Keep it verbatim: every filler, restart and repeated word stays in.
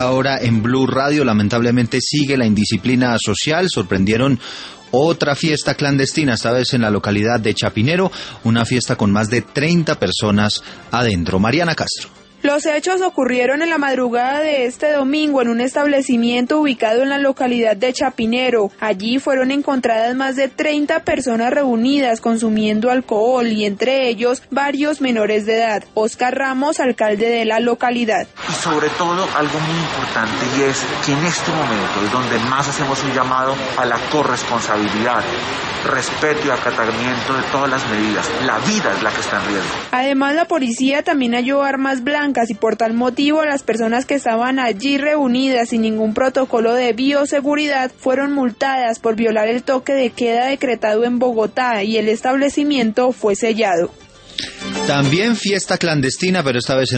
Ahora en Blue Radio, lamentablemente sigue la indisciplina social. Sorprendieron otra fiesta clandestina, esta vez en la localidad de Chapinero, una fiesta con más de treinta personas adentro. Mariana Castro. Los hechos ocurrieron en la madrugada de este domingo en un establecimiento ubicado en la localidad de Chapinero. Allí fueron encontradas más de treinta personas reunidas consumiendo alcohol y entre ellos varios menores de edad. Oscar Ramos, alcalde de la localidad. Y sobre todo algo muy importante, y es que en este momento es donde más hacemos un llamado a la corresponsabilidad, respeto y acatamiento de todas las medidas. La vida es la que está en riesgo. Además, la policía también halló armas blancas y por tal motivo las personas que estaban allí reunidas sin ningún protocolo de bioseguridad fueron multadas por violar el toque de queda decretado en Bogotá y el establecimiento fue sellado. También fiesta clandestina, pero esta vez en